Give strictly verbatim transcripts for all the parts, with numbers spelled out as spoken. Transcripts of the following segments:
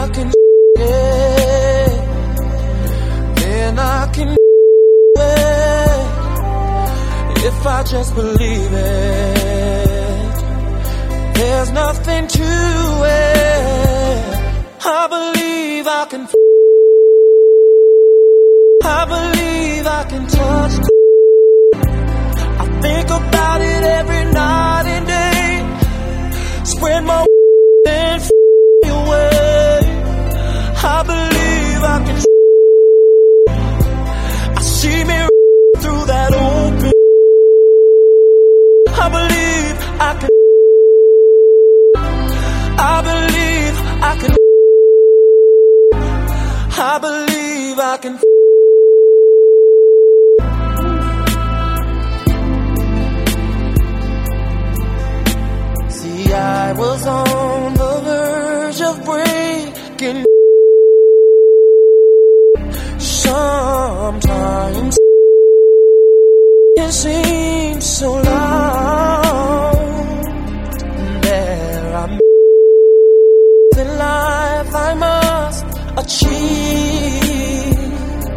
I can it, then I can it, if I just believe it. There's nothing to it. I believe I can. I believe I can touch. I think about it every night and day. Spread my and f away. I believe I can. I see me through that open. I believe I can. I believe I can. I believe I can. See, I was on the verge of breaking. Sometimes it seems so long. There I'm in life I must achieve.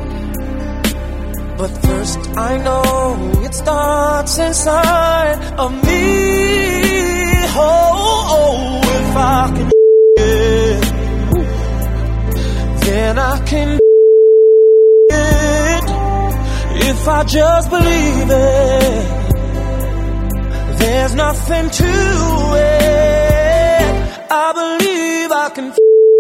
But first I know it starts inside of me. Oh, oh, if I can it, then I can it. If I just believe it, there's nothing to it. I believe I can.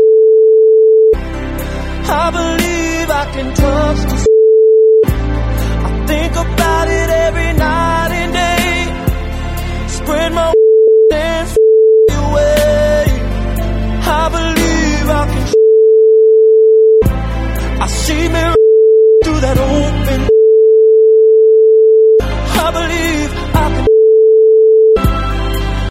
I believe I can touch this. I think about it every night and day. Spread my and f away. I believe I can. I see me through that open.